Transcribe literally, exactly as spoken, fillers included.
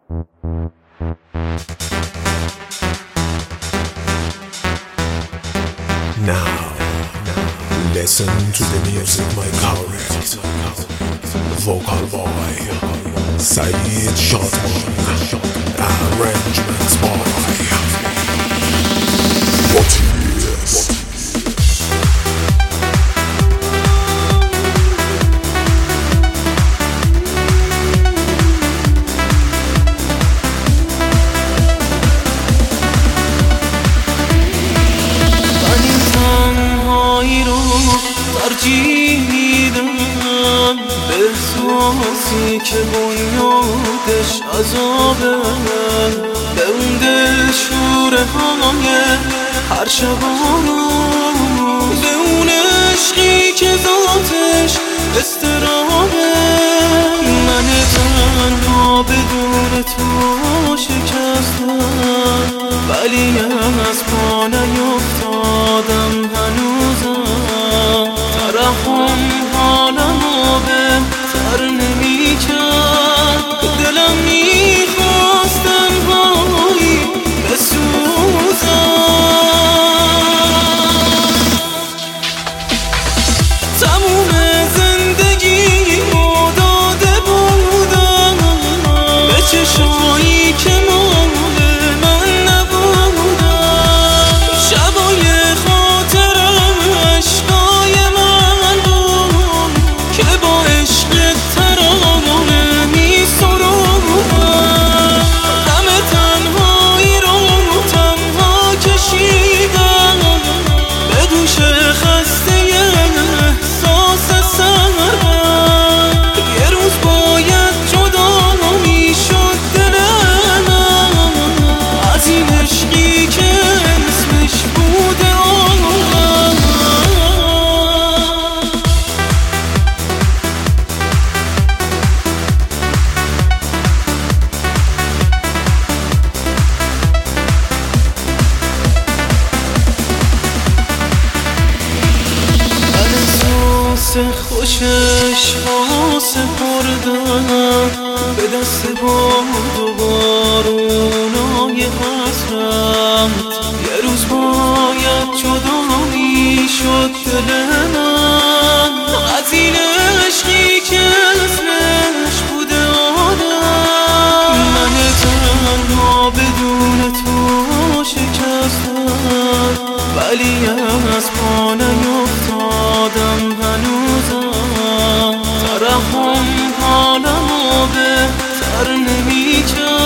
Now, listen to the music, my correct vocal boy, Saeed Shotman, arrangements boy. What is? ترجیح میدم به احساسی که بنیادش عذابه، به اون دلشوره های هر شبانو، به اون عشقی که ذاتش استرابه. من تنها بدون تو شکستم، ولی از پا نیفتادم هنوزم. ترحم حالمو بهتر نمی کرد، دلم میخواست تنهایی بسوزم. تموم زندگی رو داده بودم به چشایی که مال من نبودم. شبای خاطرم عشقای من بود که با عشق ترانه می سرودم. غم تنهایی رو تنها کشیدم، به دوش خسته احساس سرم. یه روز باید جدا میشد دلم از این عشقی که اسمش بوده آدم. خوشش ها سپردم به دست باد و بارونای حسرت. یه روز باید جدا میشد دل من از این عشقی که اسمش بوده آدم. من تنها بدون تو شکستم، ولی از پا نیفتادم هنوزم. ترحم حالمو بهتر نمی کرد،